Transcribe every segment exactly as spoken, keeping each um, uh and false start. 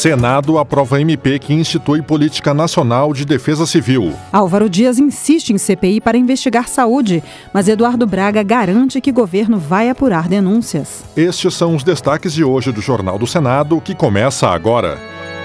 Senado aprova M P que institui Política Nacional de Defesa Civil. Álvaro Dias insiste em C P I para investigar saúde, mas Eduardo Braga garante que governo vai apurar denúncias. Estes são os destaques de hoje do Jornal do Senado, que começa agora.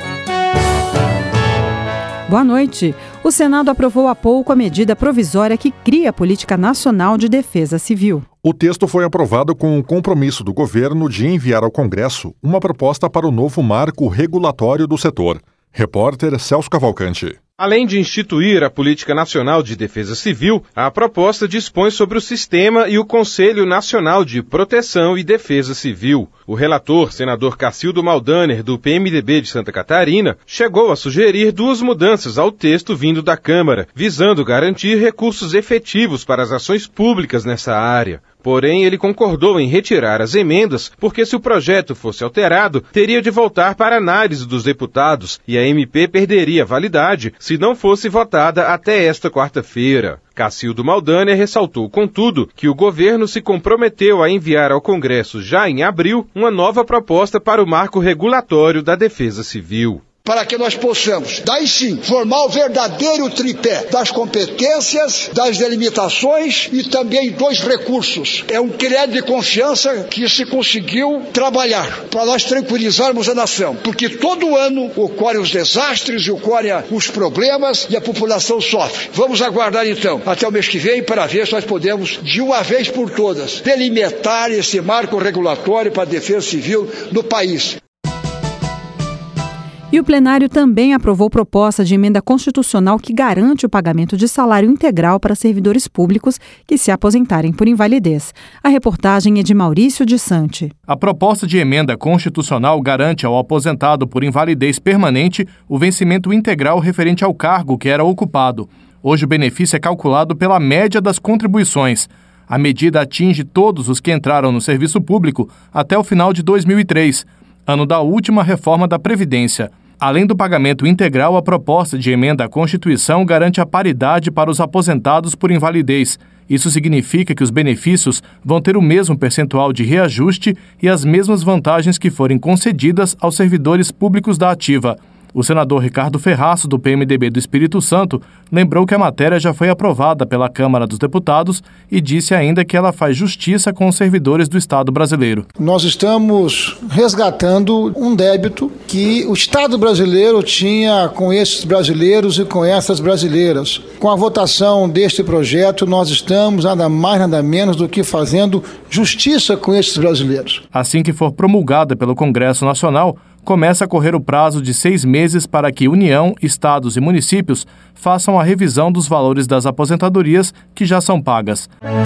Boa noite. O Senado aprovou há pouco a medida provisória que cria a Política Nacional de Defesa Civil. O texto foi aprovado com o compromisso do governo de enviar ao Congresso uma proposta para o novo marco regulatório do setor. Repórter Celso Cavalcante. Além de instituir a Política Nacional de Defesa Civil, a proposta dispõe sobre o sistema e o Conselho Nacional de Proteção e Defesa Civil. O relator, senador Cacildo Maldaner, do P M D B de Santa Catarina, chegou a sugerir duas mudanças ao texto vindo da Câmara, visando garantir recursos efetivos para as ações públicas nessa área. Porém, ele concordou em retirar as emendas, porque se o projeto fosse alterado, teria de voltar para análise dos deputados e a M P perderia validade se não fosse votada até esta quarta-feira. Cacildo Maldaner ressaltou, contudo, que o governo se comprometeu a enviar ao Congresso já em abril uma nova proposta para o marco regulatório da Defesa Civil. Para que nós possamos, daí sim, formar o verdadeiro tripé das competências, das delimitações e também dos recursos. É um crédito de confiança que se conseguiu trabalhar para nós tranquilizarmos a nação, porque todo ano ocorrem os desastres e ocorrem os problemas e a população sofre. Vamos aguardar então até o mês que vem para ver se nós podemos, de uma vez por todas, delimitar esse marco regulatório para a defesa civil no país. E o plenário também aprovou proposta de emenda constitucional que garante o pagamento de salário integral para servidores públicos que se aposentarem por invalidez. A reportagem é de Maurício de Sante. A proposta de emenda constitucional garante ao aposentado por invalidez permanente o vencimento integral referente ao cargo que era ocupado. Hoje o benefício é calculado pela média das contribuições. A medida atinge todos os que entraram no serviço público até o final de dois mil e três, ano da última reforma da Previdência. Além do pagamento integral, a proposta de emenda à Constituição garante a paridade para os aposentados por invalidez. Isso significa que os benefícios vão ter o mesmo percentual de reajuste e as mesmas vantagens que forem concedidas aos servidores públicos da ativa. O senador Ricardo Ferraço, do P M D B do Espírito Santo, lembrou que a matéria já foi aprovada pela Câmara dos Deputados e disse ainda que ela faz justiça com os servidores do Estado brasileiro. Nós estamos resgatando um débito que o Estado brasileiro tinha com esses brasileiros e com essas brasileiras. Com a votação deste projeto, nós estamos nada mais, nada menos do que fazendo justiça com esses brasileiros. Assim que for promulgada pelo Congresso Nacional, começa a correr o prazo de seis meses para que União, estados e municípios façam a revisão dos valores das aposentadorias que já são pagas.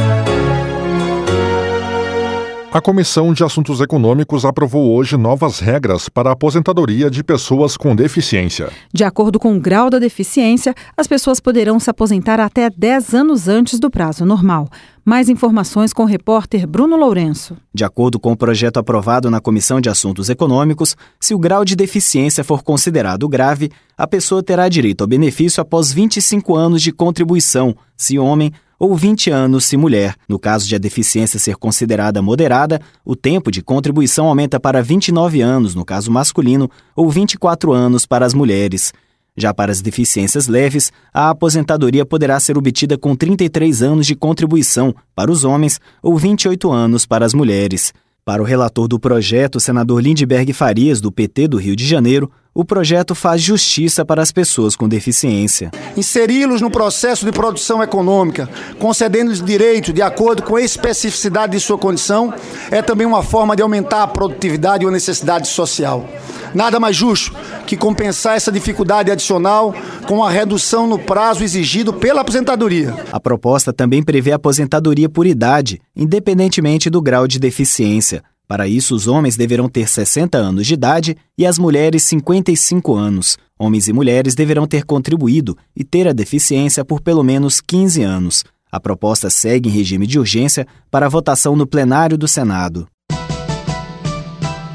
A Comissão de Assuntos Econômicos aprovou hoje novas regras para a aposentadoria de pessoas com deficiência. De acordo com o grau da deficiência, as pessoas poderão se aposentar até dez anos antes do prazo normal. Mais informações com o repórter Bruno Lourenço. De acordo com o projeto aprovado na Comissão de Assuntos Econômicos, se o grau de deficiência for considerado grave, a pessoa terá direito ao benefício após vinte e cinco anos de contribuição, se homem, ou vinte anos se mulher. No caso de a deficiência ser considerada moderada, o tempo de contribuição aumenta para vinte e nove anos, no caso masculino, ou vinte e quatro anos para as mulheres. Já para as deficiências leves, a aposentadoria poderá ser obtida com trinta e três anos de contribuição para os homens ou vinte e oito anos para as mulheres. Para o relator do projeto, o senador Lindbergh Farias, do P T do Rio de Janeiro, o projeto faz justiça para as pessoas com deficiência. Inseri-los no processo de produção econômica, concedendo-lhes direitos de acordo com a especificidade de sua condição, é também uma forma de aumentar a produtividade e a necessidade social. Nada mais justo que compensar essa dificuldade adicional com a redução no prazo exigido pela aposentadoria. A proposta também prevê aposentadoria por idade, independentemente do grau de deficiência. Para isso, os homens deverão ter sessenta anos de idade e as mulheres cinquenta e cinco anos. Homens e mulheres deverão ter contribuído e ter a deficiência por pelo menos quinze anos. A proposta segue em regime de urgência para votação no plenário do Senado.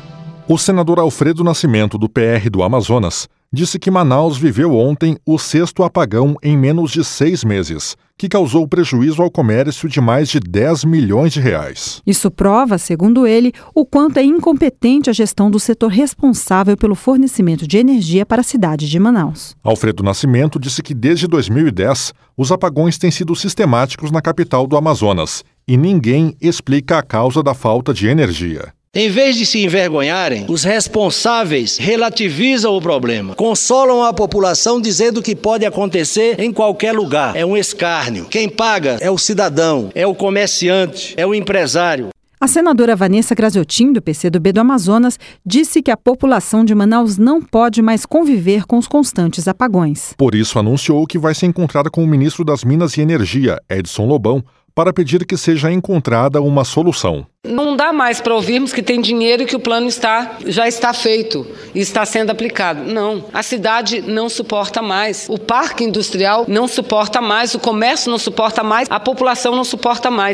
O senador Alfredo Nascimento, do P R do Amazonas, disse que Manaus viveu ontem o sexto apagão em menos de seis meses, que causou prejuízo ao comércio de mais de dez milhões de reais. Isso prova, segundo ele, o quanto é incompetente a gestão do setor responsável pelo fornecimento de energia para a cidade de Manaus. Alfredo Nascimento disse que desde dois mil e dez, os apagões têm sido sistemáticos na capital do Amazonas e ninguém explica a causa da falta de energia. Em vez de se envergonharem, os responsáveis relativizam o problema. Consolam a população dizendo que pode acontecer em qualquer lugar. É um escárnio. Quem paga é o cidadão, é o comerciante, é o empresário. A senadora Vanessa Graziotin, do P C do B do Amazonas, disse que a população de Manaus não pode mais conviver com os constantes apagões. Por isso, anunciou que vai se encontrar com o ministro das Minas e Energia, Edson Lobão, para pedir que seja encontrada uma solução. Não dá mais para ouvirmos que tem dinheiro e que o plano está, já está feito e está sendo aplicado. Não, a cidade não suporta mais, o parque industrial não suporta mais, o comércio não suporta mais, a população não suporta mais.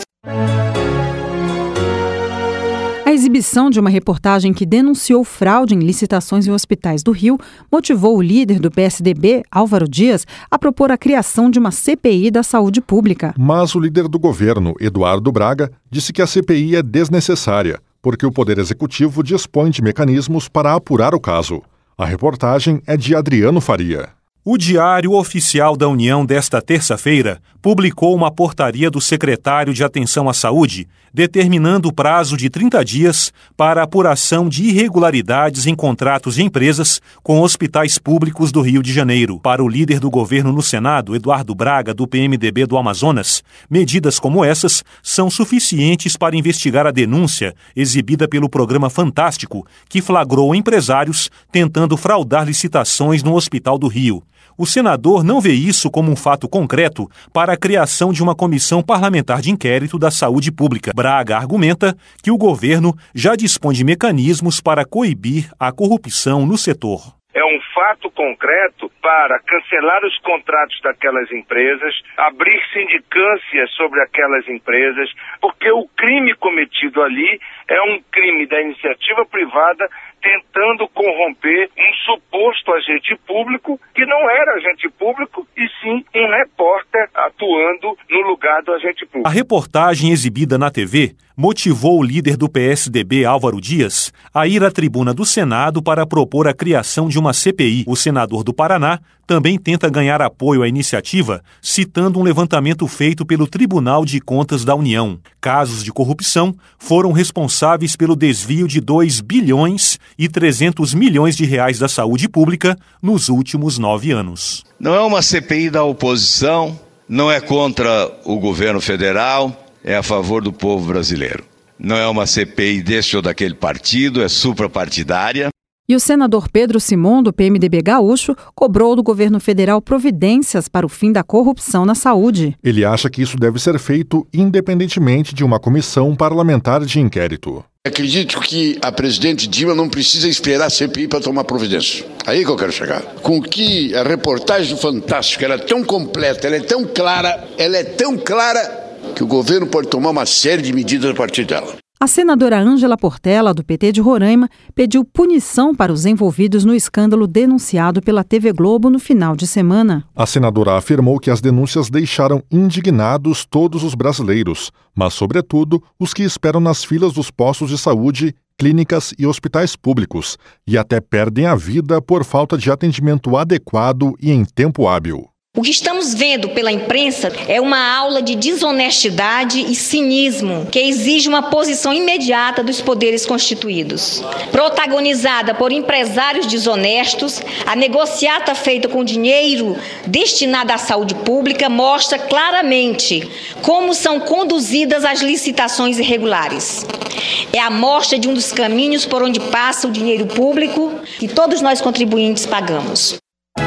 A exibição de uma reportagem que denunciou fraude em licitações em hospitais do Rio motivou o líder do P S D B, Álvaro Dias, a propor a criação de uma C P I da saúde pública. Mas o líder do governo, Eduardo Braga, disse que a C P I é desnecessária, porque o Poder Executivo dispõe de mecanismos para apurar o caso. A reportagem é de Adriano Faria. O Diário Oficial da União desta terça-feira publicou uma portaria do secretário de Atenção à Saúde, determinando o prazo de trinta dias para a apuração de irregularidades em contratos de empresas com hospitais públicos do Rio de Janeiro. Para o líder do governo no Senado, Eduardo Braga, do P M D B do Amazonas, medidas como essas são suficientes para investigar a denúncia exibida pelo programa Fantástico, que flagrou empresários tentando fraudar licitações no Hospital do Rio. O senador não vê isso como um fato concreto para a criação de uma comissão parlamentar de inquérito da saúde pública. Braga argumenta que o governo já dispõe de mecanismos para coibir a corrupção no setor. É um fato concreto para cancelar os contratos daquelas empresas, abrir sindicâncias sobre aquelas empresas, porque o crime cometido ali é um crime da iniciativa privada tentando corromper um suposto agente público que não era agente público e sim um repórter atuando no lugar do agente público. A reportagem exibida na T V motivou o líder do P S D B, Álvaro Dias, a ir à tribuna do Senado para propor a criação de uma C P I. O senador do Paraná também tenta ganhar apoio à iniciativa, citando um levantamento feito pelo Tribunal de Contas da União. Casos de corrupção foram responsáveis pelo desvio de dois bilhões e trezentos milhões de reais da saúde pública nos últimos nove anos. Não é uma C P I da oposição, não é contra o governo federal, é a favor do povo brasileiro. Não é uma C P I deste ou daquele partido, é suprapartidária. E o senador Pedro Simon, do P M D B gaúcho, cobrou do governo federal providências para o fim da corrupção na saúde. Ele acha que isso deve ser feito independentemente de uma comissão parlamentar de inquérito. Acredito que a presidente Dilma não precisa esperar a C P I para tomar providência. Aí que eu quero chegar. Com que a reportagem do Fantástico ela é tão completa, ela é tão clara, ela é tão clara que o governo pode tomar uma série de medidas a partir dela. A senadora Ângela Portela, do P T de Roraima, pediu punição para os envolvidos no escândalo denunciado pela T V Globo no final de semana. A senadora afirmou que as denúncias deixaram indignados todos os brasileiros, mas, sobretudo, os que esperam nas filas dos postos de saúde, clínicas e hospitais públicos, e até perdem a vida por falta de atendimento adequado e em tempo hábil. O que estamos vendo pela imprensa é uma aula de desonestidade e cinismo que exige uma posição imediata dos poderes constituídos. Protagonizada por empresários desonestos, a negociata feita com dinheiro destinado à saúde pública mostra claramente como são conduzidas as licitações irregulares. É a mostra de um dos caminhos por onde passa o dinheiro público que todos nós contribuintes pagamos.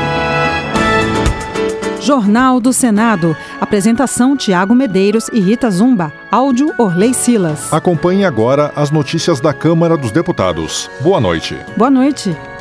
Jornal do Senado. Apresentação Tiago Medeiros e Rita Zumba. Áudio Orley Silas. Acompanhe agora as notícias da Câmara dos Deputados. Boa noite. Boa noite.